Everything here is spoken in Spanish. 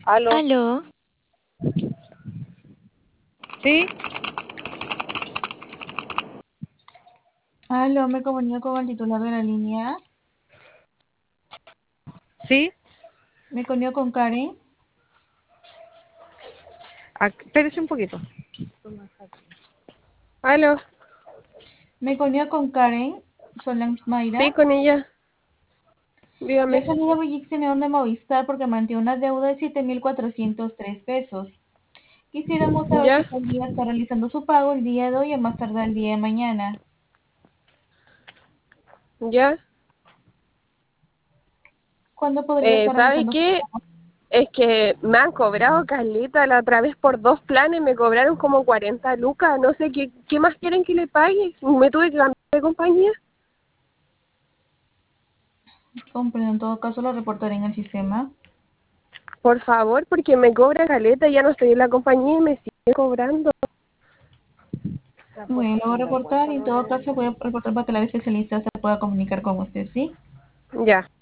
Aló. Aló, ¿Sí? Aló, me comunico con el titular de la línea. ¿Sí? Me comunico con Karen. Espérese un poquito. Aló. Me comunico con Karen Solange Sí, Mayra. con ella. Le Dígame. he salido Extensión de Movistar porque mantiene una deuda de 7.403 pesos. Quisiéramos saber si ¿Ya? podría estar realizando su pago el día de hoy o más tarde el día de mañana. ¿Ya? ¿Cuándo podría estar ¿Sabe realizando su qué? pago? Es que me han cobrado caleta la otra vez por 2 planes, me cobraron como 40 lucas, no sé qué más quieren que le pague. Me tuve que cambiar de compañía. Comprendo, en todo caso lo reportaré en el sistema. Por favor, porque me cobra caleta, ya no estoy en la compañía y me sigue cobrando. Bueno, lo voy a reportar y en todo caso voy a reportar para que la especialista se pueda comunicar con usted, ¿sí? Ya.